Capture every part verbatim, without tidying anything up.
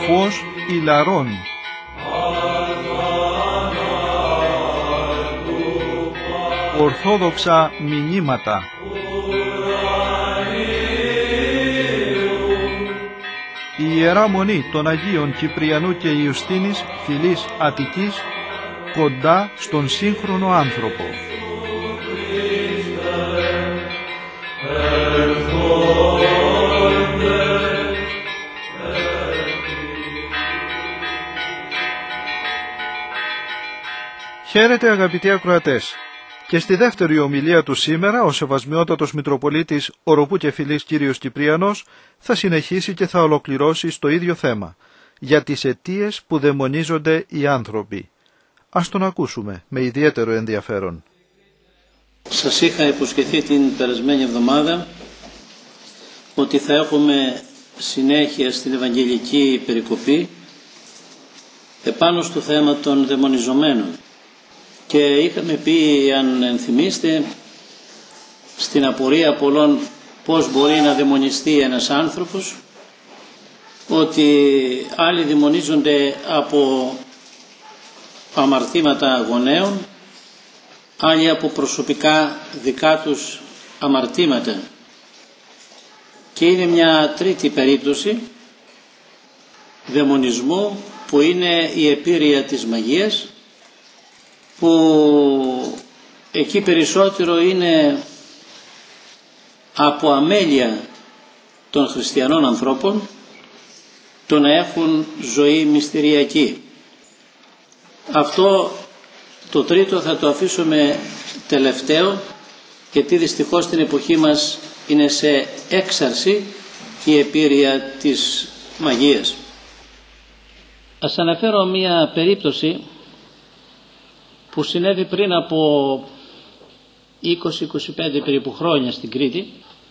φως ηλαρών. Ορθόδοξα μηνύματα. Η Ιερά Μονή των Αγίων Κυπριανού και Ιουστίνης φυλής Αττικής, κοντά στον σύγχρονο άνθρωπο. Χαίρετε αγαπητοί ακροατές. Και στη δεύτερη ομιλία του σήμερα, ο Σεβασμιότατος Μητροπολίτης Οροπού και Φυλής Κύριος Κυπριανός θα συνεχίσει και θα ολοκληρώσει στο ίδιο θέμα, για τις αιτίες που δαιμονίζονται οι άνθρωποι. Ας τον ακούσουμε με ιδιαίτερο ενδιαφέρον. Σας είχα υποσχεθεί την περασμένη εβδομάδα ότι θα έχουμε συνέχεια στην Ευαγγελική περικοπή επάνω στο θέμα των δαιμονιζομένων. Και είχαμε πει, αν ενθυμίστε, στην απορία πολλών πώς μπορεί να δαιμονιστεί ένας άνθρωπος, ότι άλλοι δαιμονίζονται από αμαρτήματα γονέων, άλλοι από προσωπικά δικά τους αμαρτήματα. Και είναι μια τρίτη περίπτωση δαιμονισμού που είναι η επίρρεια της μαγείας, που εκεί περισσότερο είναι από αμέλεια των χριστιανών ανθρώπων το να έχουν ζωή μυστηριακή. Αυτό το τρίτο θα το αφήσουμε τελευταίο, γιατί δυστυχώς στην εποχή μας είναι σε έξαρση η επίρρεια της μαγείας. Ας αναφέρω μία περίπτωση που συνέβη πριν από είκοσι με είκοσι πέντε περίπου χρόνια στην Κρήτη,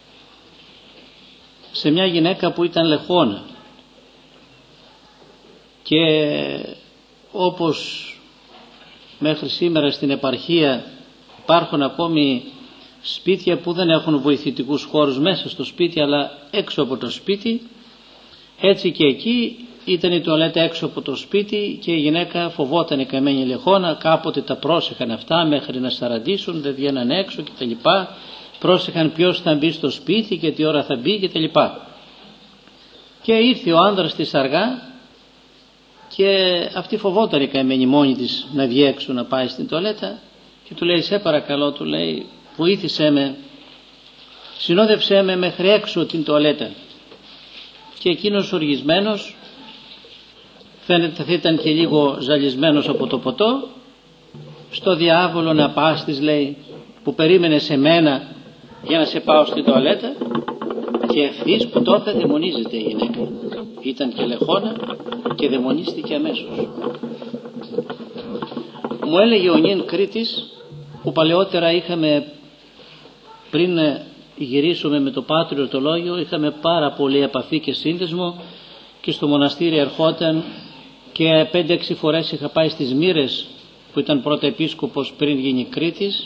σε μια γυναίκα που ήταν λεχόνα. Και όπως μέχρι σήμερα στην επαρχία υπάρχουν ακόμη σπίτια που δεν έχουν βοηθητικούς χώρους μέσα στο σπίτι αλλά έξω από το σπίτι, έτσι και εκεί ήταν η τουαλέτα έξω από το σπίτι και η γυναίκα φοβόταν η καμένη λεχόνα. Κάποτε τα πρόσεχαν αυτά μέχρι να σαραντήσουν, δεν βγαίναν έξω κτλ. Πρόσεχαν ποιος θα μπει στο σπίτι και τι ώρα θα μπει κτλ. Και ήρθε ο άνδρας της αργά και αυτή φοβόταν η καμένη μόνη της να βγει έξω να πάει στην τουαλέτα και του λέει, σε παρακαλώ, του λέει, βοήθησέ με, συνόδευσέ με μέχρι έξω την τουαλέτα. Και εκείνος οργισμένος, φαίνεται θα ήταν και λίγο ζαλισμένος από το ποτό, στο διάβολο να πας, της λέει, που περίμενε σε μένα για να σε πάω στην τουαλέτα. Και ευθύς που το έπαθε δαιμονίζεται η γυναίκα. Ήταν και λεχόνα και δαιμονίστηκε αμέσως. Μου έλεγε ο νυν Κρήτης, που παλαιότερα είχαμε, πριν γυρίσουμε με το Πάτριο το Λόγιο, είχαμε πάρα πολύ επαφή και σύνδεσμο και στο μοναστήρι ερχόταν και πέντε έξι φορές είχα πάει στις Μοίρες που ήταν πρώτα επίσκοπος πριν γίνει Κρήτης.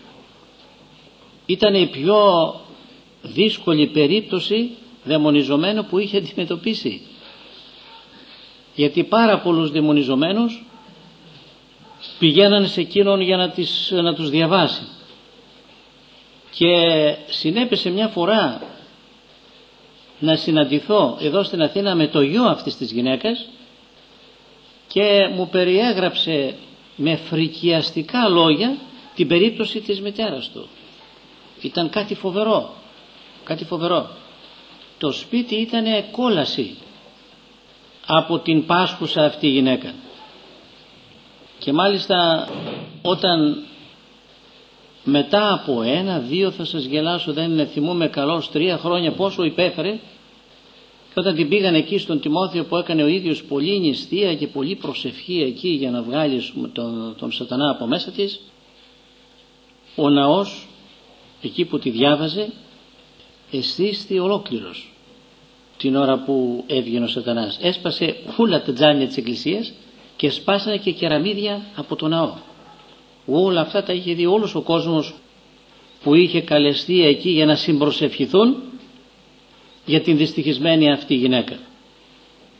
Ήταν η πιο δύσκολη περίπτωση δαιμονιζομένου που είχε αντιμετωπίσει, γιατί πάρα πολλούς δαιμονιζομένους πηγαίναν σε εκείνον για να, τις, να τους διαβάσει. Και συνέπεσε μια φορά να συναντηθώ εδώ στην Αθήνα με το γιο αυτής της γυναίκας και μου περιέγραψε με φρικιαστικά λόγια την περίπτωση της μητέρας του. Ήταν κάτι φοβερό, κάτι φοβερό. Το σπίτι ήταν κόλαση από την πάσχουσα αυτή γυναίκα. Και μάλιστα όταν μετά από ένα, δύο, θα σας γελάσω, δεν θυμούμαι καλώς, τρία χρόνια πόσο υπέφερε, και όταν την πήγαν εκεί στον Τιμόθεο που έκανε ο ίδιος πολύ νηστεία και πολύ προσευχή εκεί για να βγάλει τον, τον σατανά από μέσα της, ο ναός εκεί που τη διάβαζε αισθήστη ολόκληρος την ώρα που έβγαινε ο σατανάς. Έσπασε όλα τα τζάμια της εκκλησίας και σπάσανε και κεραμίδια από το ναό. Όλα αυτά τα είχε δει όλος ο κόσμος που είχε καλεστεί εκεί για να συμπροσευχηθούν για την δυστυχισμένη αυτή γυναίκα.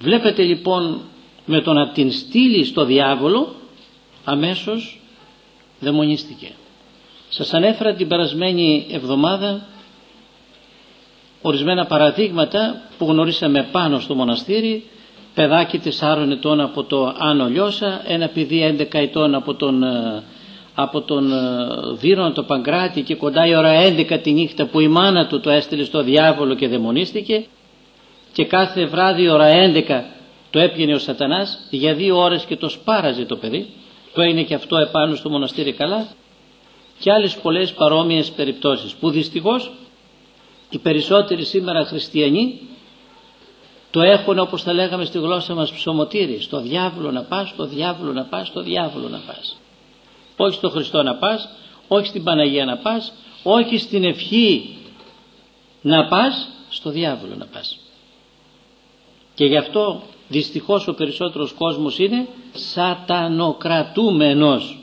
Βλέπετε λοιπόν με το να την στείλει στο διάβολο αμέσως δαιμονίστηκε. Σας ανέφερα την περασμένη εβδομάδα ορισμένα παραδείγματα που γνωρίσαμε πάνω στο μοναστήρι. Παιδάκι τεσσάρων ετών από το Άνω Λιώσα, ένα παιδί έντεκα ετών από τον, από τον Βύρονα το Παγκράτη, και κοντά η ώρα έντεκα τη νύχτα που η μάνα του το έστειλε στο διάβολο και δαιμονίστηκε, και κάθε βράδυ ώρα έντεκα το έπιανε ο σατανάς για δύο ώρες και το σπάραζε το παιδί. Το είναι και αυτό επάνω στο μοναστήρι καλά, και άλλες πολλές παρόμοιες περιπτώσεις που δυστυχώς οι περισσότεροι σήμερα χριστιανοί το έχουν, όπως θα λέγαμε στη γλώσσα μας, ψωμοτήρι. Στο διάβολο να πας, στο διάβολο να πας, στο διάβολο να πας. Όχι στο Χριστό να πας, όχι στην Παναγία να πας, όχι στην ευχή να πας, στο διάβολο να πας. Και γι' αυτό δυστυχώς ο περισσότερος κόσμος είναι σατανοκρατούμενος.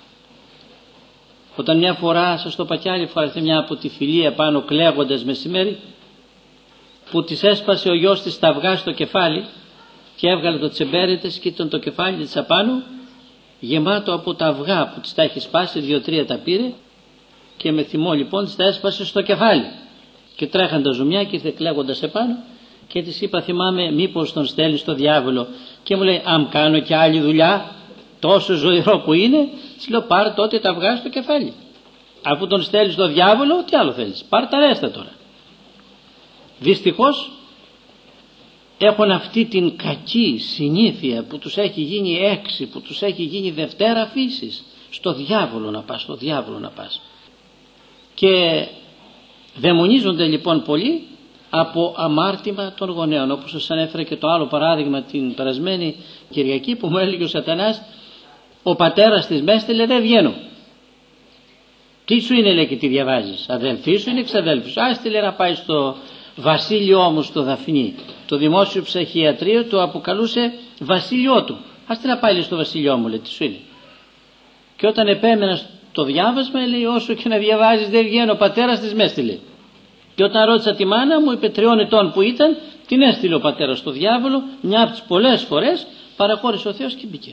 Όταν μια φορά, σας το είπα κι άλλη φορά, μια από τη φιλία πάνω κλαίγοντας μεσημέρι, που της έσπασε ο γιος της τα αυγά στο κεφάλι και έβγαλε το τσεμπέρι της και ήταν το κεφάλι της απάνω γεμάτο από τα αυγά που της τα έχει σπάσει, δύο-τρία τα πήρε, και με θυμό λοιπόν της τα έσπασε στο κεφάλι και τρέχαν τα ζουμιά και ήρθε κλαίγοντας επάνω, και της είπα, θυμάμαι, μήπως τον στέλνει στο διάβολο? Και μου λέει, αν κάνω και άλλη δουλειά τόσο ζωηρό που είναι, της λέω, πάρε τότε τα αυγά στο κεφάλι. Αφού τον στέλνει στο διάβολο, τι άλλο θέλεις, πάρε τα ρέστα τώρα. Δυστυχώς έχουν αυτή την κακή συνήθεια που τους έχει γίνει έξι, που τους έχει γίνει δευτέρα φύσης. Στο διάβολο να πας, στο διάβολο να πας. Και δαιμονίζονται λοιπόν πολλοί από αμάρτημα των γονέων, όπως σας ανέφερα και το άλλο παράδειγμα την περασμένη Κυριακή, που μου έλεγε ο σατανάς, ο πατέρας της με έστειλε, δεν βγαίνω. Τι σου είναι, λέει, και τι διαβάζεις? Αδελφή σου είναι, εξαδέλφη σου? Άστειλε να πάει στο βασίλειό μου στο Δαφνί. Το δημόσιο ψυχιατρίο το αποκαλούσε βασίλειό του. Άστειλε να πάει στο βασίλειό μου, λέει, τι σου είναι? Και όταν επέμενα στο διάβασμα, λέει, όσο και να διαβάζεις δεν βγαίνω, ο πατέρας της με έστειλε. Και όταν ρώτησα τη μάνα μου, είπε τριών ετών που ήταν, την έστειλε ο πατέρας στο διάβολο, μια από τις πολλές φορές παραχώρησε ο Θεός και μπήκε.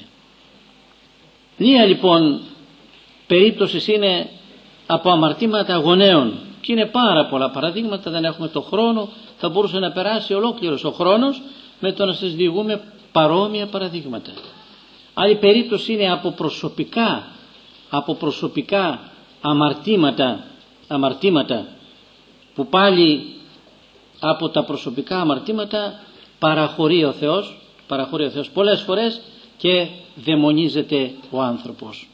Μία λοιπόν περίπτωση είναι από αμαρτήματα γονέων, και είναι πάρα πολλά παραδείγματα, δεν έχουμε το χρόνο, θα μπορούσε να περάσει ολόκληρος ο χρόνος με το να σας διηγούμε παρόμοια παραδείγματα. Άλλη περίπτωση είναι από προσωπικά, από προσωπικά αμαρτήματα, αμαρτήματα που πάλι από τα προσωπικά αμαρτήματα παραχωρεί ο Θεός, παραχωρεί ο Θεός πολλές φορές και δαιμονίζεται ο άνθρωπος.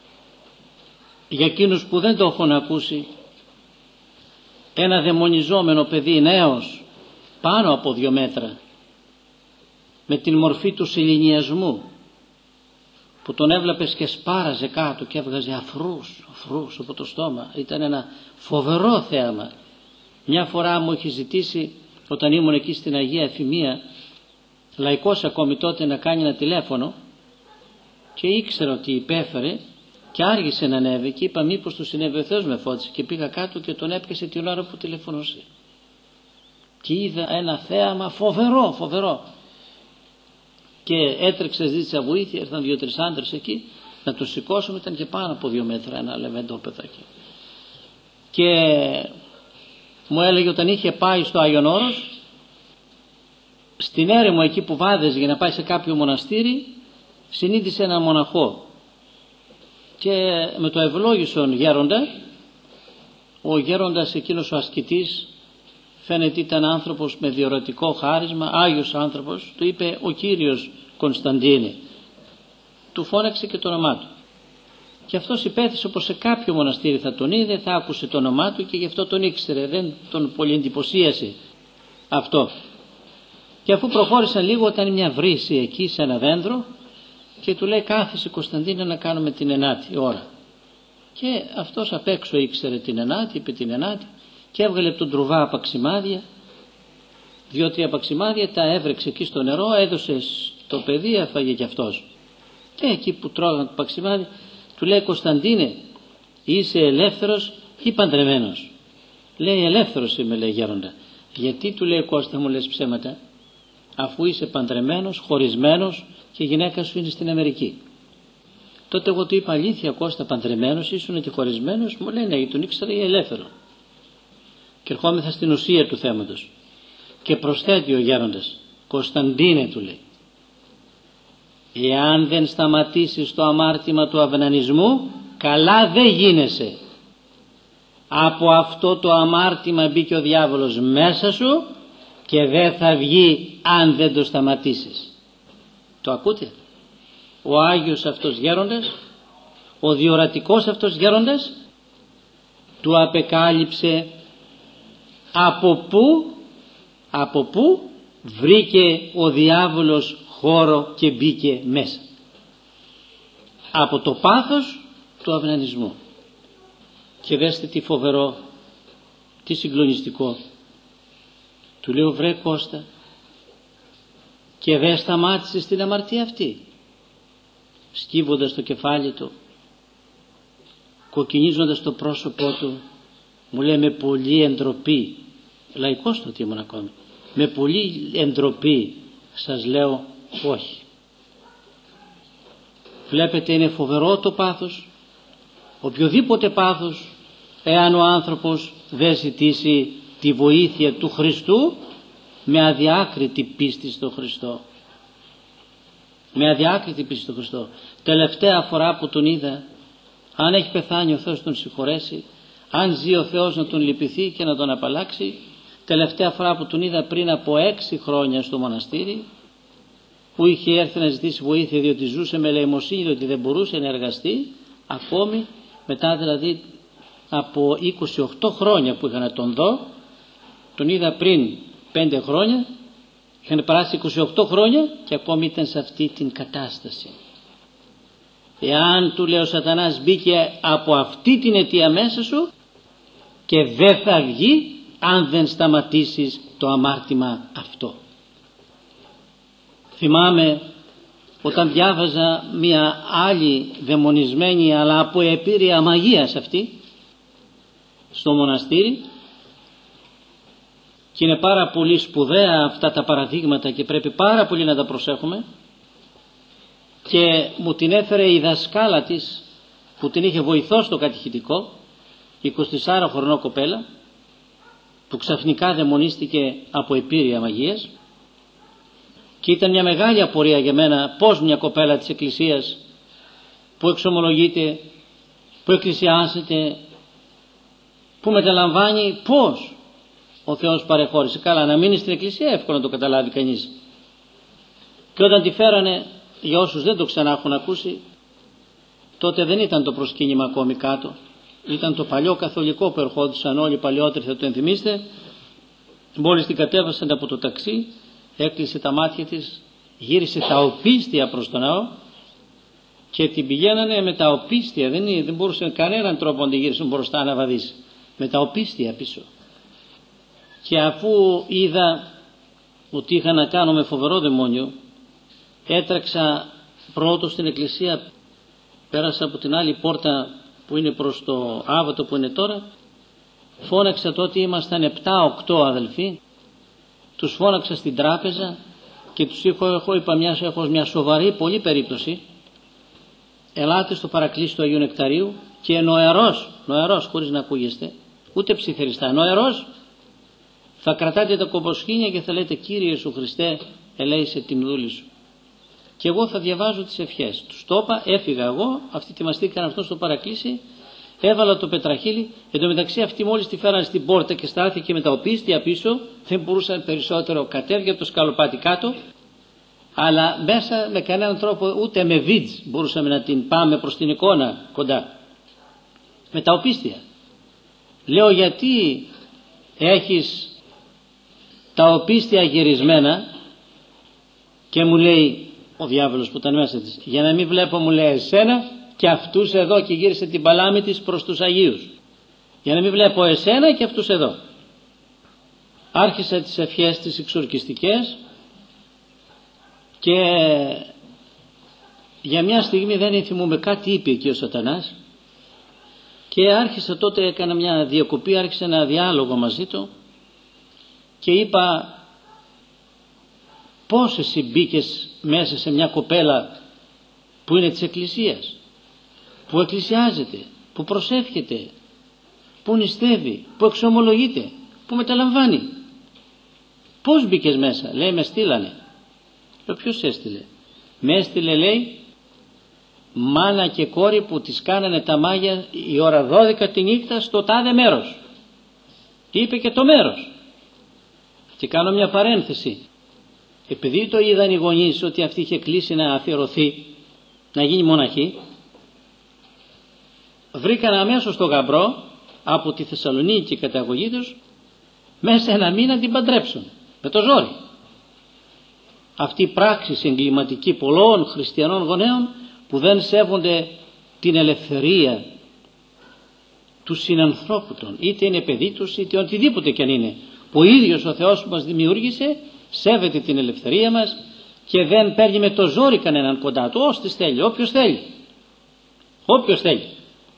Για εκείνους που δεν το έχουν ακούσει, ένα δαιμονιζόμενο παιδί νέος πάνω από δύο μέτρα, με την μορφή του σεληνιασμού, που τον έβλεπες και σπάραζε κάτω και έβγαζε αφρούς, αφρούς από το στόμα, ήταν ένα φοβερό θέαμα. Μια φορά μου έχει ζητήσει, όταν ήμουν εκεί στην Αγία Εφημεία, λαϊκός ακόμη τότε, να κάνει ένα τηλέφωνο, και ήξερα ότι υπέφερε και άργησε να ανέβει, και είπα μήπως του συνέβη ο Θεός, με φώτισε, και πήγα κάτω και τον έπιασε την ώρα που τηλεφωνούσε. Και είδα ένα θέαμα φοβερό, φοβερό. Και έτρεξε, ζήτησα βοήθεια, ήρθαν δύο-τρεις άντρες εκεί να τον σηκώσουμε, ήταν και πάνω από δύο μέτρα ένα λεβέντο παιδάκι. Και μου έλεγε όταν είχε πάει στο Άγιον Όρος, στην έρημο εκεί που βάδεζε για να πάει σε κάποιο μοναστήρι, συνείδησε ένα μοναχό και με το ευλόγησον γέροντα. Ο γέροντας εκείνος ο ασκητής φαίνεται ήταν άνθρωπος με διορατικό χάρισμα, άγιος άνθρωπος, του είπε ο Κύριος Κωνσταντίνε, του φώναξε και το όνομά του. Και αυτός υπέθεσε πως σε κάποιο μοναστήρι θα τον είδε, θα άκουσε το όνομά του και γι' αυτό τον ήξερε, δεν τον πολύ εντυπωσίασε αυτό. Και αφού προχώρησαν λίγο, ήταν μια βρύση εκεί σε ένα δέντρο και του λέει κάθισε Κωνσταντίνε να κάνουμε την ενάτη ώρα. Και αυτός απ' έξω ήξερε την ενάτη, είπε την ενάτη και έβγαλε από τον τρουβά απαξιμάδια, δύο-τρία απαξιμάδια, τα έβρεξε εκεί στο νερό, έδωσε στο παιδί, έφαγε κι αυτός. Και εκεί που τρώγαν το παξιμάδι, του λέει Κωνσταντίνε, είσαι ελεύθερος ή παντρεμένος? Λέει ελεύθερος είμαι, λέει γέροντα. Γιατί, του λέει Κώστα μου, λες ψέματα? αφού είσαι παντρεμένος, χωρισμένος και η γυναίκα σου είναι στην Αμερική. Τότε εγώ του είπα, αλήθεια Κώστα, παντρεμένος ήσουν και χωρισμένος? Μου λέει ναι, τον ήξερα ή ελεύθερο. Και ερχόμεθα στην ουσία του θέματος. Και προσθέτει ο γέροντας, Κωνσταντίνε, του λέει, εάν δεν σταματήσεις το αμάρτημα του αυνανισμού, καλά δεν γίνεσαι. Από αυτό το αμάρτημα μπήκε ο διάβολος μέσα σου και δεν θα βγει αν δεν το σταματήσεις. Το ακούτε? Ο Άγιος αυτός γέροντας, ο διορατικός αυτός γέροντας, του απεκάλυψε από πού, από πού βρήκε ο διάβολος χώρο και μπήκε μέσα. Από το πάθος του αυνανισμού. Και δέστε τι φοβερό, τι συγκλονιστικό. Του λέω, βρε Κώστα, και δεν σταμάτησε στην αμαρτία αυτή? Σκύβοντας το κεφάλι του, κοκκινίζοντας το πρόσωπό του, μου λέει με πολύ εντροπή, λαϊκός το ήμουν ακόμη, με πολύ εντροπή σας λέω όχι. Βλέπετε, είναι φοβερό το πάθος. Οποιοδήποτε πάθος, εάν ο άνθρωπος δεν ζητήσει τη βοήθεια του Χριστού με αδιάκριτη πίστη στο Χριστό. Με αδιάκριτη πίστη στο Χριστό. Τελευταία φορά που τον είδα, αν έχει πεθάνει ο Θεός τον συγχωρέσει, αν ζει ο Θεός να τον λυπηθεί και να τον απαλλάξει. Τελευταία φορά που τον είδα πριν από έξι χρόνια στο μοναστήρι, που είχε έρθει να ζητήσει βοήθεια διότι ζούσε με ελεημοσύνη, διότι δεν μπορούσε να εργαστεί ακόμη, μετά δηλαδή από είκοσι οκτώ χρόνια που είχα να τον δω. Τον είδα πριν πέντε χρόνια, είχαν περάσει είκοσι οκτώ χρόνια και ακόμη ήταν σε αυτή την κατάσταση. Εάν, του λέει ο Σατανάς, μπήκε από αυτή την αιτία μέσα σου και δεν θα βγει αν δεν σταματήσεις το αμάρτημα αυτό. Θυμάμαι όταν διάβαζα μια άλλη δαιμονισμένη αλλά από επίρρεια μαγείας αυτή στο μοναστήρι, και είναι πάρα πολύ σπουδαία αυτά τα παραδείγματα και πρέπει πάρα πολύ να τα προσέχουμε, και μου την έφερε η δασκάλα της που την είχε βοηθό στο κατηχητικό, εικοσιτεσσάραχρονό κοπέλα που ξαφνικά δαιμονίστηκε από επίρρεια μαγείας, και ήταν μια μεγάλη απορία για μένα πως μια κοπέλα της Εκκλησίας που εξομολογείται, που εκκλησιάζεται, που μεταλαμβάνει, πως ο Θεός παρεχώρησε. Καλά, να μείνει στην Εκκλησία εύκολο να το καταλάβει κανείς. Και όταν τη φέρανε, για όσους δεν το ξανά έχουν ακούσει, τότε δεν ήταν το προσκύνημα ακόμη κάτω, ήταν το παλιό καθολικό που ερχόντουσαν όλοι οι παλιότεροι, θα το ενθυμίστε. Μόλις την κατέβασαν από το ταξί, έκλεισε τα μάτια της, γύρισε τα οπίστια προς τον ναό και την πηγαίνανε με τα οπίστια, δεν, δεν μπορούσε κανέναν τρόπο να την γύρισουν μπροστά να βαδίσει, με τα οπίστια πίσω. Και αφού είδα ότι είχα να κάνω με φοβερό δαιμόνιο, έτρεξα πρώτο στην εκκλησία, πέρασα από την άλλη πόρτα που είναι προς το άβατο που είναι τώρα, φώναξα τότε, ήμασταν επτά οκτώ αδελφοί, τους φώναξα στην τράπεζα και τους είπα, έχω, είπα μια, έχω μια σοβαρή πολύ περίπτωση, ελάτε στο παρακλήσι του Αγίου Νεκταρίου και νοερός, νοερός χωρίς να ακούγεστε, ούτε ψιθεριστά, νοερός, θα κρατάτε τα κομποσκήνια και θα λέτε, Κύριε Ιησού Χριστέ, ελέησε την δούλη σου. Και εγώ θα διαβάζω τις ευχές. Τους το είπα, έφυγα εγώ, αυτοί ετοιμαστήκαν αυτό στο παρακλήσι, έβαλα το πετραχύλι, εν τω μεταξύ αυτοί μόλις τη φέραν στην πόρτα και στάθηκε με τα οπίστια πίσω, δεν μπορούσαν περισσότερο, κατέβηκε από το σκαλοπάτι κάτω, αλλά μέσα με κανέναν τρόπο, ούτε με βίτζ μπορούσαμε να την πάμε προς την εικόνα κοντά, με τα οπίστια. Λέω, γιατί έχεις τα οπίστια γυρισμένα? Και μου λέει ο διάβολος που ήταν μέσα της, για να μην βλέπω, μου λέει, εσένα και αυτούς εδώ, και γύρισε την παλάμη της προς τους Αγίους, για να μην βλέπω εσένα και αυτούς εδώ. Άρχισα τις ευχές τις εξορκιστικές και για μια στιγμή δεν θυμούμαι κάτι είπε εκεί ο Σατανάς, και άρχισα τότε, έκανα μια διακοπή, άρχισα ένα διάλογο μαζί του και είπα, Πώς εσύ μπήκες μέσα σε μια κοπέλα που είναι της Εκκλησίας, που εκκλησιάζεται, που προσεύχεται, που νηστεύει, που εξομολογείται, που μεταλαμβάνει? Πώς μπήκες μέσα? Λέει, με στείλανε. Λέω, ποιος έστειλε? Με έστειλε, λέει, μάνα και κόρη που τις κάνανε τα μάγια η ώρα δώδεκα τη νύχτα στο τάδε μέρος. Είπε και το μέρος. Και κάνω μια παρένθεση. Επειδή το είδαν οι γονείς ότι αυτή είχε κλείσει να αφιερωθεί, να γίνει μοναχή, βρήκαν αμέσως τον γαμπρό από τη Θεσσαλονίκη καταγωγή τους, μέσα ένα μήνα την παντρέψουν με το ζόρι. Αυτή η πράξη εγκληματική πολλών χριστιανών γονέων που δεν σέβονται την ελευθερία του συνανθρώπου των, είτε είναι παιδί τους είτε οτιδήποτε και αν είναι, που ο ίδιος ο Θεός που μας δημιούργησε σέβεται την ελευθερία μας και δεν παίρνει με το ζόρι κανέναν κοντά του, όσοι θέλει, όποιος θέλει, όποιος θέλει.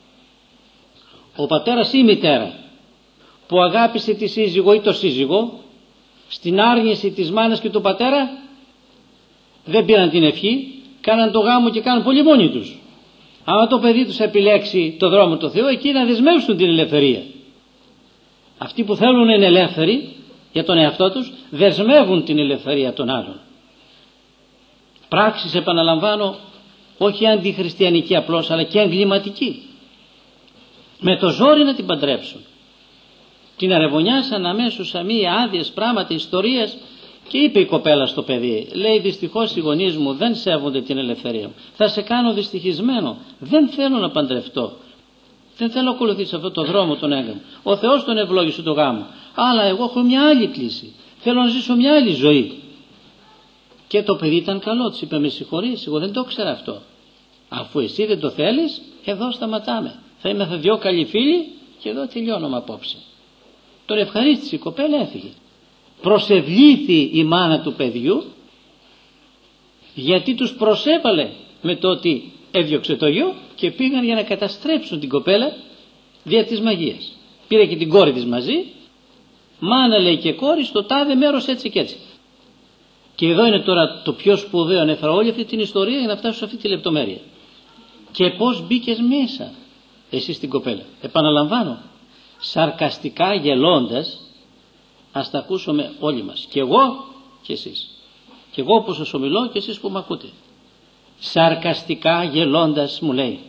Ο πατέρας ή η μητέρα που αγάπησε τη σύζυγο ή το σύζυγο, στην άρνηση της μάνας και του πατέρα, δεν πήραν την ευχή, κάναν το γάμο και κάναν πολύ μόνοι τους. άμα το παιδί τους επιλέξει το δρόμο του Θεού, εκεί να δεσμεύσουν την ελευθερία. Αυτοί που θέλουν να είναι ελεύθεροι για τον εαυτό τους, δεσμεύουν την ελευθερία των άλλων. Πράξεις, επαναλαμβάνω, όχι αντιχριστιανική απλώς, αλλά και εγκληματική. Με το ζόρι να την παντρέψουν. Την αρεβωνιάσαν αμέσως αμοί άδειες πράγματα, ιστορίες, και είπε η κοπέλα στο παιδί, λέει, δυστυχώς οι γονείς μου δεν σέβονται την ελευθερία μου. Θα σε κάνω δυστυχισμένο. Δεν θέλω να παντρευτώ. Δεν θέλω να ακολουθήσω αυτό το δρόμο τον έγκαμο. Ο Θεός τον ευλόγησε το γάμο. Αλλά εγώ έχω μια άλλη κλίση. Θέλω να ζήσω μια άλλη ζωή. Και το παιδί ήταν καλό. Της είπε, με συγχωρείς, εγώ δεν το ξέρω αυτό. Αφού εσύ δεν το θέλεις, εδώ σταματάμε. Θα είμαστε δυο καλοί φίλοι και εδώ τελειώνουμε απόψε. Τον ευχαρίστησε η κοπέλα, έφυγε. Προσευλήθη η μάνα του παιδιού, γιατί τους προσέβαλε με το ότι έδιωξε το γιο, και πήγαν για να καταστρέψουν την κοπέλα δια της μαγείας. Πήρε και την κόρη της μαζί, μάνα λέει και κόρη στο τάδε μέρος έτσι και έτσι. Και εδώ είναι τώρα το πιο σπουδαίο, ανέφερα όλη αυτή την ιστορία για να φτάσω σε αυτή τη λεπτομέρεια. Και πώς μπήκες μέσα εσύ στην κοπέλα? Επαναλαμβάνω, σαρκαστικά γελώντας, ας τα ακούσουμε όλοι μας, και εγώ και εσείς, και εγώ που σας ομιλώ και εσείς που με ακούτε. Σαρκαστικά γελώντας μου λέει,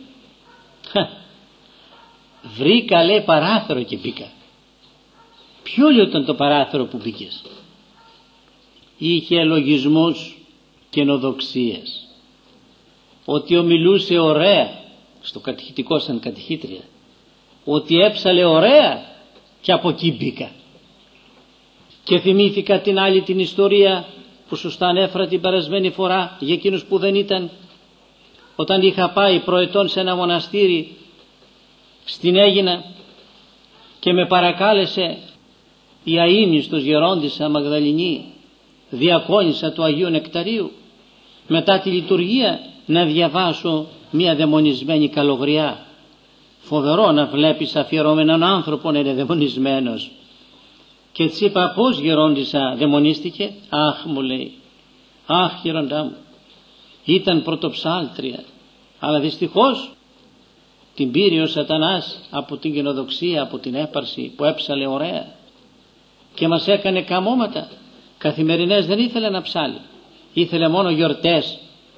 βρήκα, λέει, παράθυρο και μπήκα. Ποιο, λέει, ήταν το παράθυρο που μπήκες? Είχε λογισμούς και νοδοξίες, ότι ομιλούσε ωραία στο κατηχητικό σαν κατηχήτρια, ότι έψαλε ωραία, και από εκεί μπήκα. Και θυμήθηκα την άλλη την ιστορία που σωστά ανέφερα την περασμένη φορά για εκείνους που δεν ήταν, όταν είχα πάει προετών σε ένα μοναστήρι στην Αίγινα και με παρακάλεσε η αείμνηστος γερόντισσα Μαγδαληνή, διακόνισσα του Αγίου Νεκταρίου, μετά τη λειτουργία να διαβάσω μια δαιμονισμένη καλογριά. Φοβερό να βλέπεις αφιερωμένον άνθρωπο να είναι δαιμονισμένος. Και της είπα, πώς γερόντισσα δαιμονίστηκε? Αχ, μου λέει, αχ γεροντά μου, ήταν πρωτοψάλτρια, αλλά δυστυχώς την πήρε ο σατανάς από την κοινοδοξία, από την έπαρση που έψαλε ωραία, και μας έκανε καμώματα. Καθημερινές δεν ήθελε να ψάλει, ήθελε μόνο γιορτές,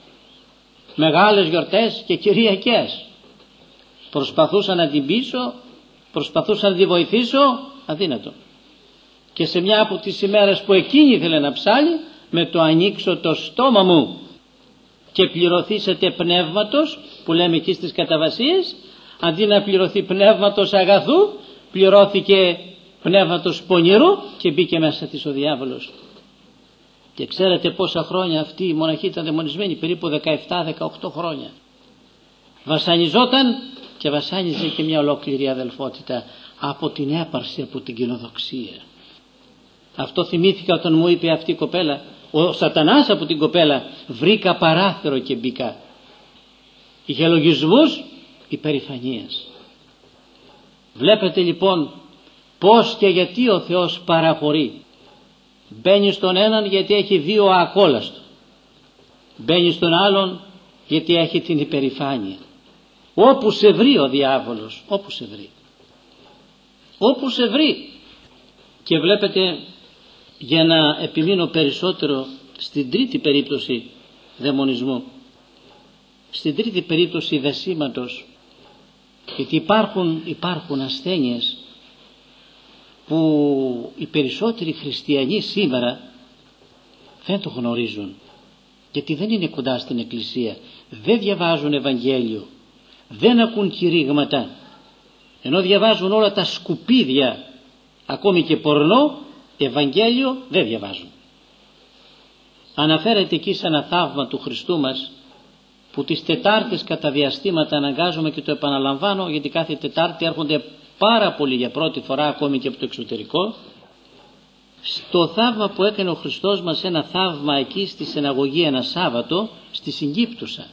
μεγάλες γιορτές και κυριακές. Προσπαθούσα να την πείσω, προσπαθούσα να τη βοηθήσω, αδύνατο. Και σε μια από τις ημέρες που εκείνη ήθελε να ψάλει, με το ανοίξω το στόμα μου και πληρωθήσετε πνεύματος, που λέμε εκεί στις καταβασίες, αντί να πληρωθεί πνεύματος αγαθού, πληρώθηκε πνεύματος πονηρού και μπήκε μέσα της ο διάβολος. Και ξέρετε πόσα χρόνια αυτή η μοναχή ήταν δαιμονισμένη? Περίπου δεκαεπτά δεκαοκτώ χρόνια. Βασανιζόταν και βασάνιζε και μια ολόκληρη αδελφότητα από την έπαρση, από την κοινοδοξία. Αυτό θυμήθηκα όταν μου είπε αυτή η κοπέλα, ο σατανάς από την κοπέλα, βρήκα παράθυρο και μπήκα. Είχε λογισμούς υπερηφανίας. Βλέπετε λοιπόν πώς και γιατί ο Θεός παραχωρεί. Μπαίνει στον έναν γιατί έχει βίο ακόλαστο. Μπαίνει στον άλλον γιατί έχει την υπερηφάνεια. Όπου σε βρει ο διάβολος, όπου σε βρει. Όπου σε βρει. Και βλέπετε, για να επιμείνω περισσότερο στην τρίτη περίπτωση δαιμονισμού, στην τρίτη περίπτωση δεσίματος, γιατί υπάρχουν, υπάρχουν ασθένειες που οι περισσότεροι χριστιανοί σήμερα δεν το γνωρίζουν, γιατί δεν είναι κοντά στην Εκκλησία, δεν διαβάζουν Ευαγγέλιο, δεν ακούν κηρύγματα, ενώ διαβάζουν όλα τα σκουπίδια, ακόμη και πορνό, Ευαγγέλιο δεν διαβάζουν. Αναφέρεται εκεί σε ένα θαύμα του Χριστού μας, που τις Τετάρτες κατά διαστήματα αναγκάζομαι και το επαναλαμβάνω, γιατί κάθε Τετάρτη έρχονται πάρα πολλοί για πρώτη φορά ακόμη και από το εξωτερικό, στο θαύμα που έκανε ο Χριστός μας, ένα θαύμα εκεί στη συναγωγή ένα Σάββατο στη Συγκύπτουσα.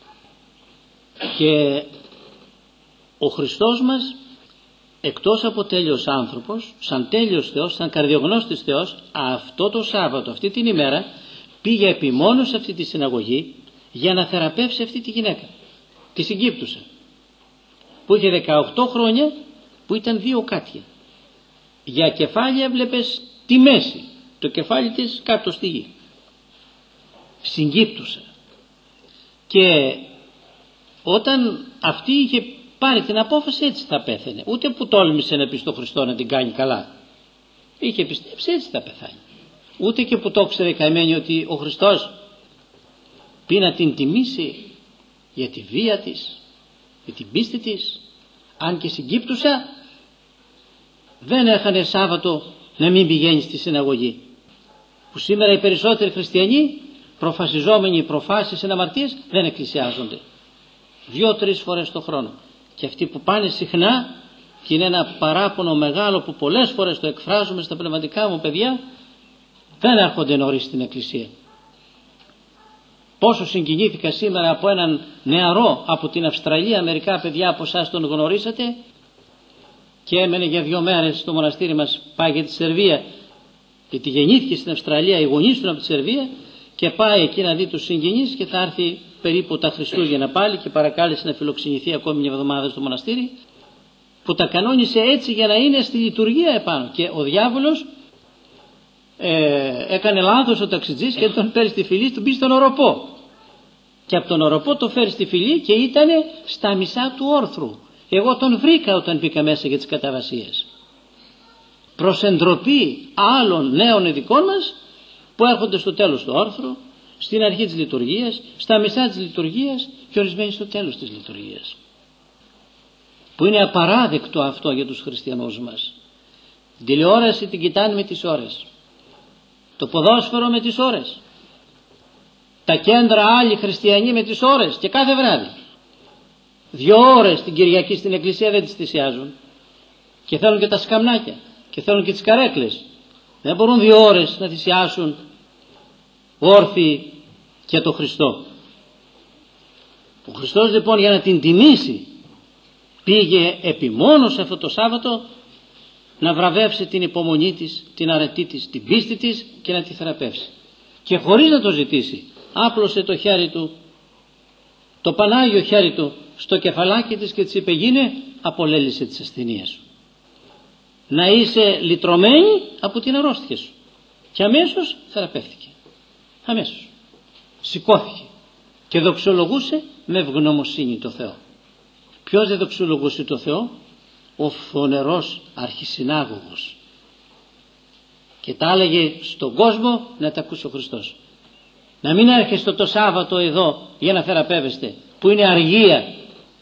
Και ο Χριστός μας, εκτός από τέλειος άνθρωπος, σαν τέλειος Θεός, σαν καρδιογνώστης Θεός, αυτό το Σάββατο, αυτή την ημέρα, πήγε επιμόνως σε αυτή τη συναγωγή για να θεραπεύσει αυτή τη γυναίκα, τη Συγκύπτουσα, που είχε δεκαοκτώ χρόνια, που ήταν δύο κάτια. Για κεφάλι έβλεπες τη μέση, το κεφάλι της κάτω στη γη. Συγκύπτουσα. Και όταν αυτή είχε πάρει την απόφαση, έτσι θα πέθαινε. Ούτε που τόλμησε να πει στον Χριστό να την κάνει καλά. Είχε πιστέψει, έτσι θα πεθάνει. Ούτε και που το ξέρε καημένη ότι ο Χριστός πει να την τιμήσει για τη βία της, για την πίστη της. Αν και Συγκύπτουσα δεν έχανε Σάββατο να μην πηγαίνει στη συναγωγή, που σήμερα οι περισσότεροι χριστιανοί, προφασιζόμενοι προφάσεις εν αμαρτίες, δεν εκκλησιάζονται δύο-τρεις φορές το χρόνο. Και αυτοί που πάνε συχνά, και είναι ένα παράπονο μεγάλο που πολλές φορές το εκφράζουμε στα πνευματικά μου παιδιά, δεν έρχονται νωρίς στην εκκλησία. Πόσο συγκινήθηκα σήμερα από έναν νεαρό από την Αυστραλία, μερικά παιδιά από εσάς τον γνωρίσατε, και έμενε για δύο μέρες στο μοναστήρι μας, πάει για τη Σερβία, γιατί γεννήθηκε στην Αυστραλία, οι γονείς του από τη Σερβία, και πάει εκεί να δει τους συγγενείς και θα έρθει περίπου τα Χριστούγεννα πάλι, και παρακάλεσε να φιλοξενηθεί ακόμη μια εβδομάδα στο μοναστήρι, που τα κανόνισε έτσι για να είναι στη λειτουργία επάνω. Και ο διάβολος ε, έκανε λάθος ο ταξιτζής και τον φέρει στη φυλή, του μπει στον οροπό, και από τον οροπό το φέρει στη φυλή και ήταν στα μισά του όρθρου. Εγώ τον βρήκα όταν μπήκα μέσα για τις καταβασίες. Προς εντροπή άλλων νέων ειδικών μας που έρχονται στο τέλος του όρθρου, στην αρχή της λειτουργίας, στα μισά της λειτουργίας και ορισμένοι στο τέλος της λειτουργίας. Που είναι απαράδεκτο αυτό για τους χριστιανούς μας. Την τηλεόραση την κοιτάνε με τις ώρες, το ποδόσφαιρο με τις ώρες, τα κέντρα άλλοι χριστιανοί με τις ώρες, και κάθε βράδυ δύο ώρες την Κυριακή στην εκκλησία δεν τις θυσιάζουν, και θέλουν και τα σκαμνάκια και θέλουν και τις καρέκλες. Δεν μπορούν δύο ώρες να θυσιάσουν όρθιοι και το Χριστό. Ο Χριστός λοιπόν, για να την τιμήσει, πήγε επιμόνως αυτό το Σάββατο να βραβεύσει την υπομονή της, την αρετή της, την πίστη της, και να τη θεραπεύσει. Και χωρίς να το ζητήσει, άπλωσε το χέρι του, το Πανάγιο χέρι του, στο κεφαλάκι της και της είπε: γίνε, απολέλησε τις ασθενείες σου. Να είσαι λυτρωμένη από την αρρώστια σου. Και αμέσως θεραπεύτηκε. Αμέσως σηκώθηκε και δοξολογούσε με ευγνωμοσύνη το Θεό. Ποιος δεν δοξολογούσε το Θεό? Ο φθονερός αρχισυνάγωγος. Και τα έλεγε στον κόσμο να τα ακούσει ο Χριστός. Να μην έρχεστε το Σάββατο εδώ για να θεραπεύεστε, που είναι αργία.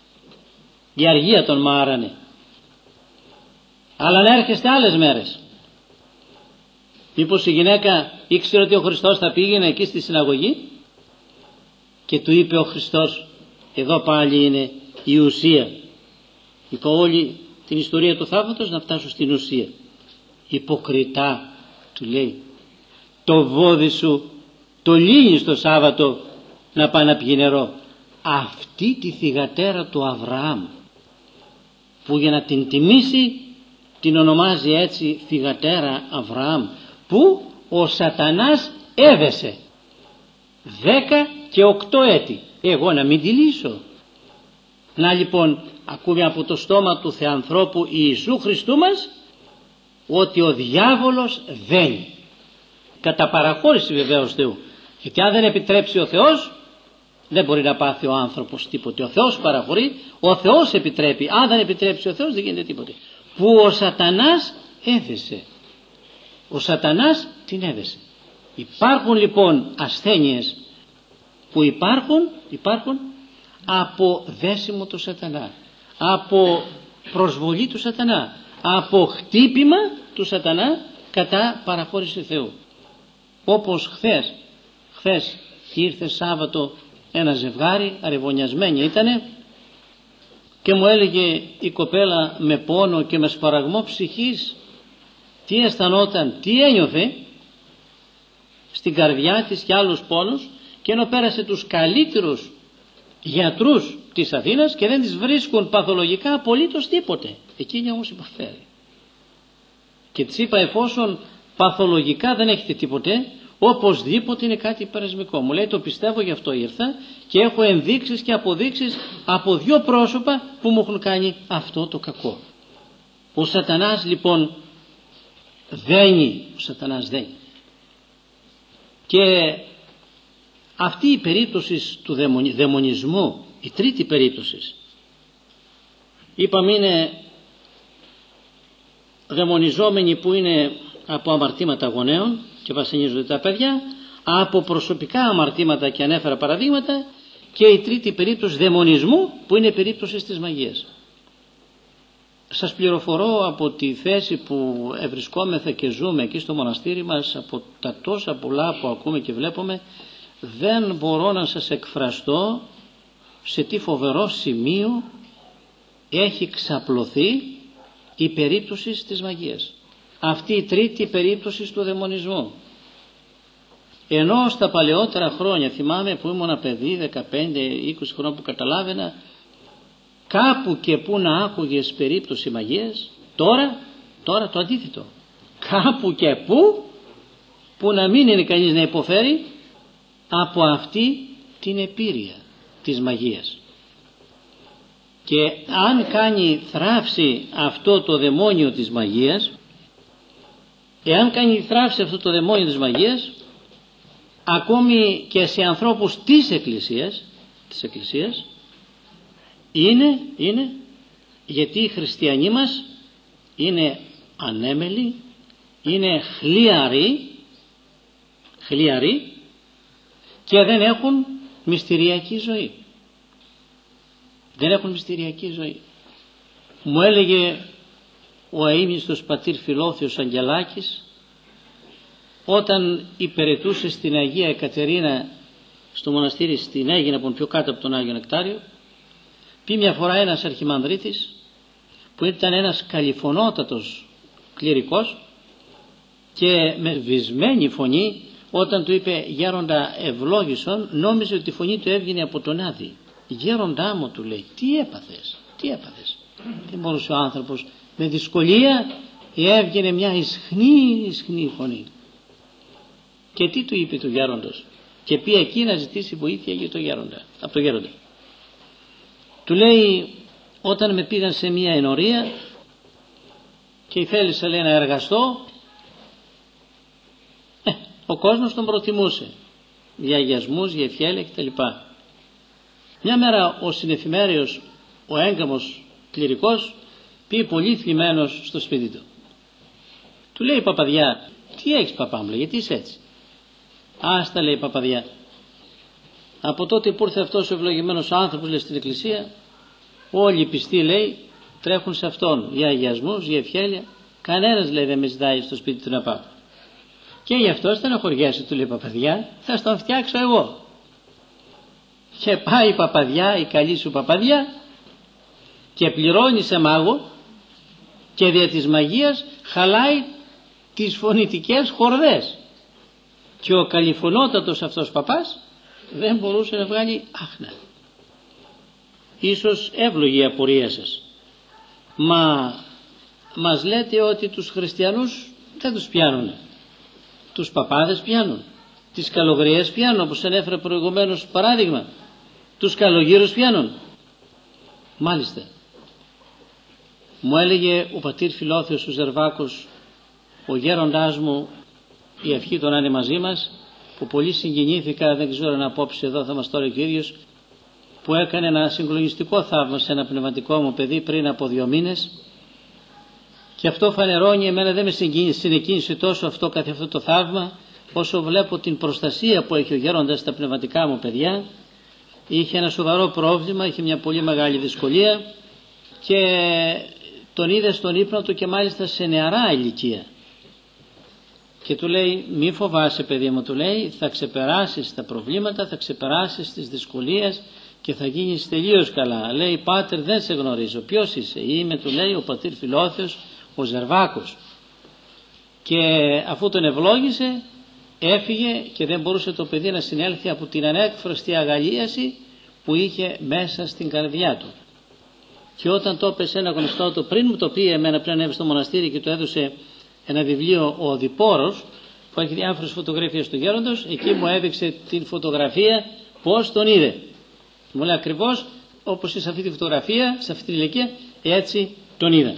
Η αργία τον μάρανε. Αλλά να έρχεστε άλλες μέρες. Μήπως η γυναίκα ήξερε ότι ο Χριστός θα πήγαινε εκεί στη συναγωγή, και του είπε ο Χριστός: εδώ πάλι είναι η ουσία. Είπα όλη την ιστορία του θαύματος να φτάσω στην ουσία. Υποκριτά, του λέει, το βόδι σου το λύνεις το Σάββατο να πάει να πιει νερό. Αυτή τη θυγατέρα του Αβραάμ, που για να την τιμήσει την ονομάζει έτσι θυγατέρα Αβραάμ, που ο σατανάς έδεσε δέκα και οκτώ έτη. Εγώ να μην τη λύσω. Να λοιπόν ακούμε από το στόμα του Θεανθρώπου Ιησού Χριστού μας ότι ο διάβολος δένει. Κατά παραχώρηση βεβαίως Θεού. Γιατί αν δεν επιτρέψει ο Θεός δεν μπορεί να πάθει ο άνθρωπος τίποτε. Ο Θεός παραχωρεί, ο Θεός επιτρέπει. Αν δεν επιτρέψει ο Θεός δεν γίνεται τίποτε. Που ο σατανάς έδεσε. Ο σατανάς την έδεσε. Υπάρχουν λοιπόν ασθένειες που υπάρχουν, υπάρχουν από δέσιμο του σατανά, από προσβολή του σατανά, από χτύπημα του σατανά κατά παραχώρηση Θεού. Όπως χθες, χθες ήρθε Σάββατο ένα ζευγάρι, αρεβωνιασμένοι ήτανε, και μου έλεγε η κοπέλα με πόνο και με σπαραγμό ψυχής τι αισθανόταν, τι ένιωθε στην καρδιά της και άλλους πόνους, και ενώ πέρασε τους καλύτερους γιατρούς της Αθήνας και δεν τις βρίσκουν παθολογικά απολύτως τίποτε. Εκείνη όμως υποφέρει. Και της είπα, εφόσον παθολογικά δεν έχετε τίποτε, οπωσδήποτε είναι κάτι περασμικό. Μου λέει, το πιστεύω, γι' αυτό ήρθα και έχω ενδείξεις και αποδείξεις από δύο πρόσωπα που μου έχουν κάνει αυτό το κακό. Ο σατανάς λοιπόν δένει, ο σατανάς δένει. Και αυτή η περίπτωση του δαιμονισμού, η τρίτη περίπτωση, είπαμε είναι δαιμονιζόμενοι που είναι από αμαρτήματα γονέων και βασανίζονται τα παιδιά, από προσωπικά αμαρτήματα και ανέφερα παραδείγματα, και η τρίτη περίπτωση δαιμονισμού που είναι περίπτωση της μαγείας. Σας πληροφορώ από τη θέση που ευρισκόμεθα και ζούμε εκεί στο μοναστήρι μας, από τα τόσα πολλά που ακούμε και βλέπουμε, δεν μπορώ να σας εκφραστώ σε τι φοβερό σημείο έχει ξαπλωθεί η περίπτωση της μαγείας. Αυτή η τρίτη περίπτωση του δαιμονισμού. Ενώ στα παλαιότερα χρόνια, θυμάμαι που ήμουν παιδί δεκαπέντε είκοσι χρόνια, που καταλάβαινα κάπου και που να άκουγες περίπτωση μαγείας, τώρα, τώρα το αντίθετο. Κάπου και που, που να μην είναι κανείς να υποφέρει από αυτή την επίρρεια της μαγείας. Και αν κάνει θράψη αυτό το δαιμόνιο της μαγείας, εάν κάνει θράψη αυτό το δαιμόνιο της μαγείας, ακόμη και σε ανθρώπους της Εκκλησίας, της Εκκλησίας, είναι, είναι γιατί οι χριστιανοί μας είναι ανέμελοι, είναι χλιαροί, χλιαροί και δεν έχουν μυστηριακή ζωή. Δεν έχουν μυστηριακή ζωή. Μου έλεγε ο αείμνηστος πατήρ Φιλόθεος Αγγελάκης, όταν υπηρετούσε στην Αγία Εκατερίνα στο μοναστήρι στην Αίγινα, που είναι πιο κάτω από τον Άγιο Νεκτάριο, πει μια φορά ένας αρχιμανδρίτης που ήταν ένας καλυφωνότατος κληρικός και με βυσμένη φωνή, όταν του είπε «Γέροντα ευλόγησον», νόμιζε ότι η φωνή του έβγαινε από τον Άδη. «Γέροντά μου», του λέει, «τι έπαθες, τι έπαθες». Δεν μπορούσε ο άνθρωπος, με δυσκολία έβγαινε μια ισχνή ισχνή φωνή. Και τι του είπε του γέροντος? Και πει εκεί να ζητήσει βοήθεια για το γέροντα, από το γέροντα. Του λέει, όταν με πήγαν σε μια ενορία και θέλησα, λέει, να εργαστώ, ε, ο κόσμος τον προτιμούσε για αγιασμούς, για ευχέλεια κτλ. Μια μέρα ο συνεφημέριος, ο έγκαμος κληρικός, πήγε πολύ θλιμμένος στο σπίτι του. Του λέει, «Παπαδιά, τι έχεις, παπά μου?» Λέει, «Γιατί είσαι έτσι?» «Άστα», λέει, «παπαδιά, από τότε που ήρθε αυτός ο ευλογημένος άνθρωπος», λέει, «στην εκκλησία, όλοι οι πιστοί», λέει, «τρέχουν σε αυτόν για αγιασμούς, για ευχέλεια. Κανένας», λέει, «δεν με ζητάει στο σπίτι του να πάω. Και γι' αυτό στενοχωριέσαι», του λέει, «παπαδιά, θα στον φτιάξω εγώ». Και πάει η παπαδιά, η καλή σου παπαδιά, και πληρώνει σε μάγο και δια της μαγείας χαλάει τις φωνητικές χορδές. Και ο καλυφωνότατος αυτός παπάς δεν μπορούσε να βγάλει άχνα. Ίσως εύλογη η απορία σας. Μα μας λέτε ότι τους χριστιανούς δεν τους πιάνουν. τους παπάδες πιάνουν, τις καλογριές πιάνουν, όπως ανέφερα προηγουμένως παράδειγμα, τους καλογύρους πιάνουν. Μάλιστα, μου έλεγε ο πατήρ Φιλόθεος ο Ζερβάκος, ο γέροντάς μου, η ευχή του να είναι μαζί μας, που πολύ συγκινήθηκα, δεν ξέρω αν απόψε εδώ θα μας το λέει ο ίδιος, που έκανε ένα συγκλονιστικό θαύμα σε ένα πνευματικό μου παιδί πριν από δύο μήνες, και αυτό φανερώνει, εμένα δεν με συνεκίνησε τόσο αυτό καθ' αυτό το θαύμα, όσο βλέπω την προστασία που έχει ο γέροντας στα πνευματικά μου παιδιά. Είχε ένα σοβαρό πρόβλημα, είχε μια πολύ μεγάλη δυσκολία και τον είδε στον ύπνο του και μάλιστα σε νεαρά ηλικία. Και του λέει, μη φοβάσαι παιδί μου, του λέει, θα ξεπεράσεις τα προβλήματα, θα ξεπεράσεις τις δυσκολίες και θα γίνεις τελείως καλά. Λέει, πάτερ, δεν σε γνωρίζω, ποιος είσαι? Είμαι, του λέει, ο πατήρ Φιλόθεος ο Ζερβάκος. Και αφού τον ευλόγησε, έφυγε και δεν μπορούσε το παιδί να συνέλθει από την ανέκφραστη αγαλίαση που είχε μέσα στην καρδιά του. Και όταν το έπεσε ένα γνωστό του, πριν μου το πει εμένα, πριν ανέβει στο μοναστήρι και του έδωσε ένα βιβλίο ο Οδυπόρος που έχει διάφορες φωτογραφίες του γέροντος, εκεί μου έδειξε την φωτογραφία πώς τον είδε. Μου λέει ακριβώς όπως σε αυτή τη φωτογραφία, σε αυτή την ηλικία, έτσι τον είδα.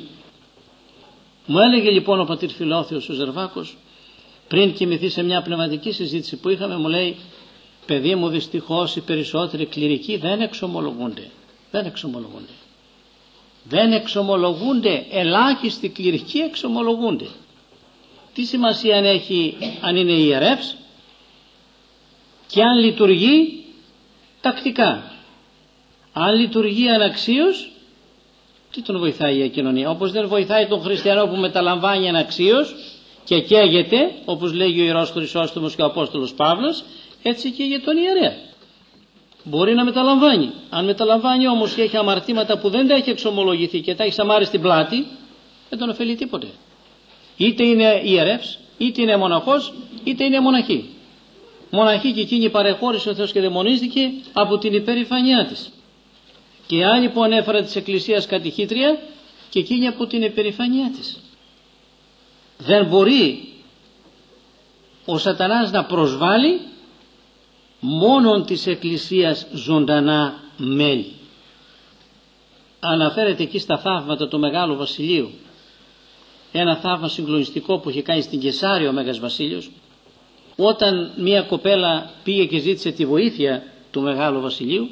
Μου έλεγε λοιπόν ο πατήρ Φιλόθεος ο Ζερβάκος, πριν κοιμηθεί σε μια πνευματική συζήτηση που είχαμε, μου λέει, παιδί μου, δυστυχώς οι περισσότεροι κληρικοί δεν εξομολογούνται. Δεν εξομολογούνται. Δεν εξομολογούνται, ελάχιστοι κληρικοί εξομολογούνται. Τι σημασία αν έχει, αν είναι ιερεύς και αν λειτουργεί τακτικά? Αν λειτουργεί αναξίως, τι τον βοηθάει η κοινωνία? Όπως δεν βοηθάει τον χριστιανό που μεταλαμβάνει αναξίως και καίγεται, όπως λέγει ο Ιερός Χρυσόστομος και ο Απόστολος Παύλος, έτσι και για τον ιερέα. Μπορεί να μεταλαμβάνει. Αν μεταλαμβάνει όμως και έχει αμαρτήματα που δεν τα έχει εξομολογηθεί και τα έχει σαμάρει στην πλάτη, δεν τον ωφελεί τίποτε. Είτε είναι ιερεύς, είτε είναι μοναχός, είτε είναι μοναχή. Μοναχή και εκείνη παρεχώρησε ο Θεός και δαιμονίστηκε από την υπερηφανιά της. Και άλλη που ανέφερα της Εκκλησίας κατηχήτρια και εκείνη από την υπερηφανιά της. Δεν μπορεί ο σατανάς να προσβάλλει μόνον της Εκκλησίας ζωντανά μέλη. Αναφέρεται εκεί στα θαύματα του Μεγάλου Βασιλείου, ένα θαύμα συγκλονιστικό που είχε κάνει στην Κεσάρια ο Μέγας Βασίλειος, όταν μια κοπέλα πήγε και ζήτησε τη βοήθεια του Μεγάλου Βασιλείου,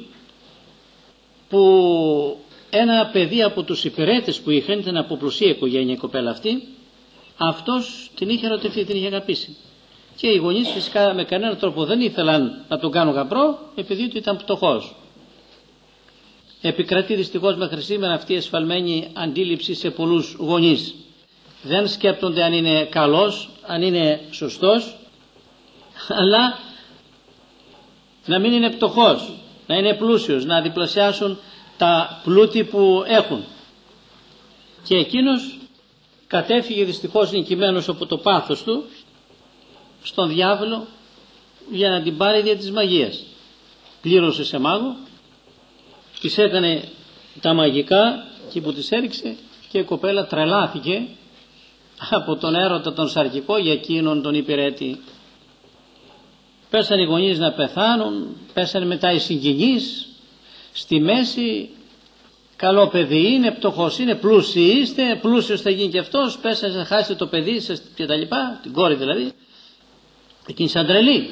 που ένα παιδί από τους υπηρέτες που είχαν, ήταν από πλουσία οικογένεια η κοπέλα αυτή, αυτός την είχε ερωτευτεί, την είχε αγαπήσει. Και οι γονείς φυσικά με κανέναν τρόπο δεν ήθελαν να τον κάνουν γαμπρό, επειδή του ήταν πτωχός. Επικρατεί δυστυχώς μέχρι σήμερα αυτή η εσφαλμένη αντίληψη σε πολλούς γονείς. Δεν σκέπτονται αν είναι καλός, αν είναι σωστός, αλλά να μην είναι πτωχός, να είναι πλούσιος, να διπλασιάσουν τα πλούτη που έχουν. Και εκείνος κατέφυγε δυστυχώς νικημένος από το πάθος του στον διάβολο για να την πάρει δια της μαγείας. Πλήρωσε σε μάγο, της έκανε τα μαγικά και που της έριξε και η κοπέλα τρελάθηκε από τον έρωτα τον σαρκικό για εκείνον τον υπηρέτη. Πέσαν οι γονείς να πεθάνουν, πέσαν μετά οι συγγενείς, στη μέση καλό παιδί είναι, πτωχός είναι, πλούσιοι είστε, πλούσιος θα γίνει και αυτός, πέσανε να χάσετε το παιδί σας και τα λοιπά, την κόρη δηλαδή, εκείνη σαν τρελή.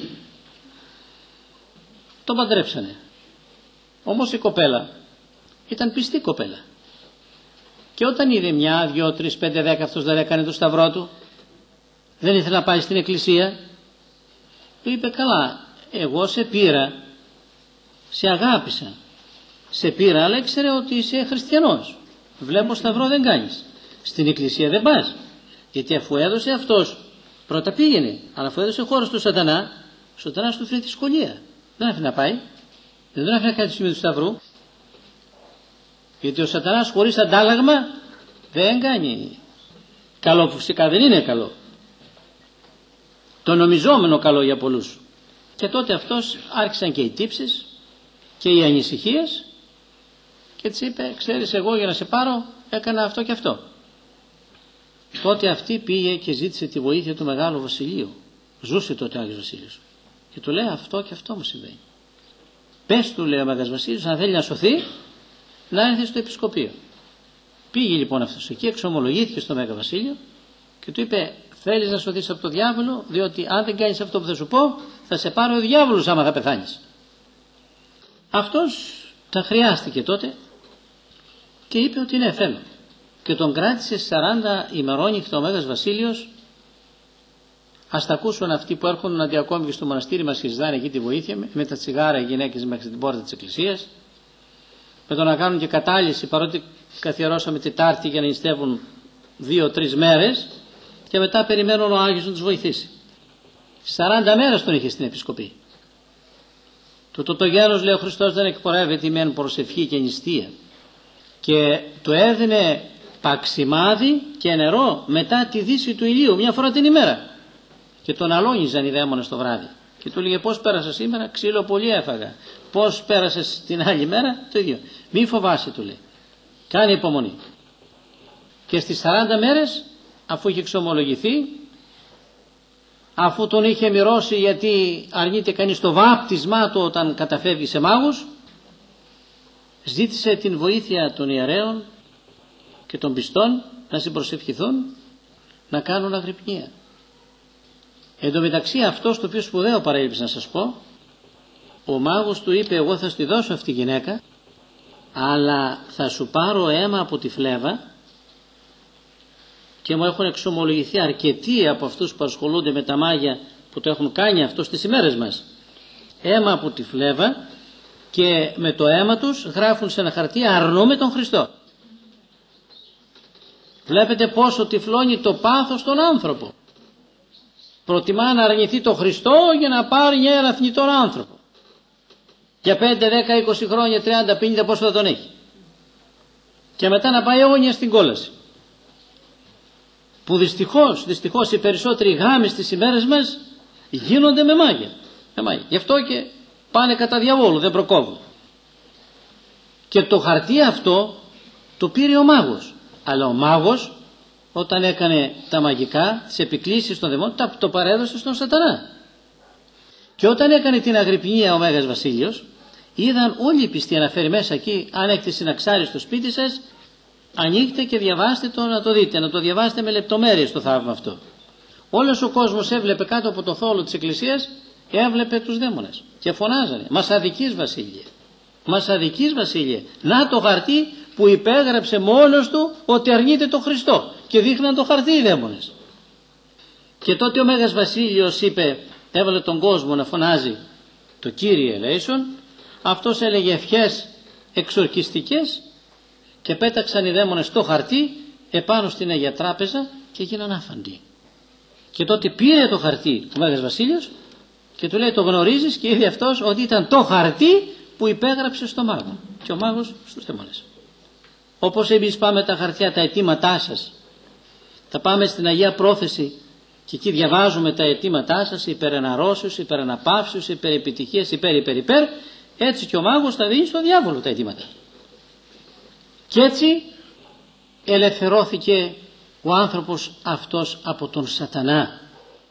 Τον παντρέψανε. Όμως η κοπέλα ήταν πιστή κοπέλα. Και όταν είδε μια, δυο, τρεις, πέντε, δέκα, αυτός δεν έκανε το σταυρό του, δεν ήθελε να πάει στην εκκλησία, του είπε, καλά, εγώ σε πήρα, σε αγάπησα, σε πήρα, αλλά ήξερε ότι είσαι χριστιανός. Βλέπω σταυρό δεν κάνεις, στην εκκλησία δεν πας, γιατί αφού έδωσε αυτός, πρώτα πήγαινε, αλλά αφού έδωσε χώρο στο σατανά, ο σατανάς του φέρει τη σχολεία. Δεν άφηνε να πάει, δεν τον άφηνε να κάνει το σημείο του σταυρού, γιατί ο σατανάς χωρίς αντάλλαγμα δεν κάνει καλό, φυσικά δεν είναι καλό. Το νομιζόμενο καλό για πολλούς. Και τότε αυτός άρχισαν και οι τύψεις και οι ανησυχίες και έτσι είπε, ξέρεις, εγώ για να σε πάρω έκανα αυτό και αυτό. Τότε αυτή πήγε και ζήτησε τη βοήθεια του Μεγάλου Βασιλείου. Ζούσε τότε ο Άγιος Βασίλειος. Και του λέει αυτό και αυτό μου συμβαίνει. Πες του, λέει ο Μέγας Βασίλειος, αν θέλει να σωθεί, να έρθει στο επισκοπείο. Πήγε λοιπόν αυτός εκεί, εξομολογήθηκε στο Μέγα Βασίλειο και του είπε, θέλεις να σωθείς από το διάβολο, διότι αν δεν κάνεις αυτό που θα σου πω, θα σε πάρει ο διάβολος άμα θα πεθάνεις. Αυτός τα χρειάστηκε τότε και είπε ότι ναι, θέλω. Και τον κράτησε σαράντα ημερόνυχτα ο Μέγας Βασίλειος. Ας τα ακούσουν αυτοί που έρχονται να διακόμουν στο μοναστήρι μας και ζητάνε εκεί τη βοήθεια, με τα τσιγάρα οι γυναίκες μέχρι την πόρτα της εκκλησίας, με το να κάνουν και κατάλυση, παρότι καθιερώσαμε Τετάρτη για να νηστεύουν δύο-τρεις μέρες και μετά περιμένουν ο Άγιος να τους βοηθήσει. σαράντα μέρες τον είχε στην επισκοπή. Το τοτογένος, λέει ο Χριστός, δεν εκπορεύεται μεν προσευχή και νηστεία, και του έδινε παξιμάδι και νερό μετά τη δύση του ηλίου μια φορά την ημέρα και τον αλόγιζαν οι δαίμονες το βράδυ και του λέγε πώς πέρασε σήμερα, ξύλο πολύ έφαγα, πώς πέρασες την άλλη μέρα, το ίδιο. Μη φοβάσαι, του λέει, κάνε υπομονή. Και στις σαράντα μέρες, αφού είχε εξομολογηθεί, αφού τον είχε μοιρώσει, γιατί αρνείται κανείς το βάπτισμά του όταν καταφεύγει σε μάγους, ζήτησε την βοήθεια των ιερέων και των πιστών να συμπροσευχηθούν να κάνουν αγρυπνία. Εν τω μεταξύ, αυτός το οποίο σπουδαίο παρέλειψε να σας πω, ο μάγος του είπε, εγώ θα στη δώσω αυτή τη γυναίκα, αλλά θα σου πάρω αίμα από τη φλέβα, και μου έχουν εξομολογηθεί αρκετοί από αυτούς που ασχολούνται με τα μάγια που το έχουν κάνει αυτό στις ημέρες μας, αίμα από τη φλέβα, και με το αίμα τους γράφουν σε ένα χαρτί, αρνούμε τον Χριστό. Βλέπετε πόσο τυφλώνει το πάθος τον άνθρωπο. Προτιμά να αρνηθεί τον Χριστό για να πάρει ένα θνητό άνθρωπο. Για πέντε, δέκα, είκοσι χρόνια, τριάντα, πενήντα, πόσο θα τον έχει. Και μετά να πάει αιώνια στην κόλαση. Που δυστυχώς, δυστυχώς οι περισσότεροι γάμοι στις ημέρες μας γίνονται με μάγια. Με μάγια. Γι' αυτό και πάνε κατά διαβόλου, δεν προκόβουν. Και το χαρτί αυτό το πήρε ο μάγος. Αλλά ο μάγος, όταν έκανε τα μαγικά, τις επικλήσεις των δαιμόνων, το παρέδωσε στον σατανά. Και όταν έκανε την αγρυπνία ο Μέγας Βασίλειος, είδαν όλοι οι πιστοί, αναφέρει μέσα εκεί, αν έχετε συναξάρι στο σπίτι σας, ανοίχτε και διαβάστε το να το δείτε, να το διαβάσετε με λεπτομέρειες το θαύμα αυτό. Όλος ο κόσμος έβλεπε κάτω από το θόλο της εκκλησίας, έβλεπε τους δαίμονες και φωνάζανε, μας αδικείς Βασίλειε, μας αδικείς Βασίλειε, να το χαρτί που υπέγραψε μόνος του ότι αρνείται τον Χριστό, και δείχναν το χαρτί οι δαίμονες. Και τότε ο Μέγας Βασίλειος είπε, έβαλε τον κόσμο να φωνάζει το Κύριε ελέησον, αυτός έλεγε ευχές εξορκιστικές και πέταξαν οι δαίμονες το χαρτί επάνω στην Αγία Τράπεζα και γίναν άφαντοι. Και τότε πήρε το χαρτί ο Μέγας Βασίλειος και του λέει, το γνωρίζεις? Και είδε αυτός ότι ήταν το χαρτί που υπέγραψε στο μάγο και ο μάγος στους δαίμονες. Όπως εμείς πάμε τα χαρτιά, τα αιτήματά σας, θα πάμε στην Αγία Πρόθεση και εκεί διαβάζουμε τα αιτήματά σας, υπέρ εναρρώσεως, υπέρ αναπαύσεως, υπέρ επιτυχίας, υπέρ υπέρ υπέρ, έτσι και ο μάγος θα δίνει στο διάβολο τα αιτήματα. Και έτσι ελευθερώθηκε ο άνθρωπος αυτός από τον σατανά.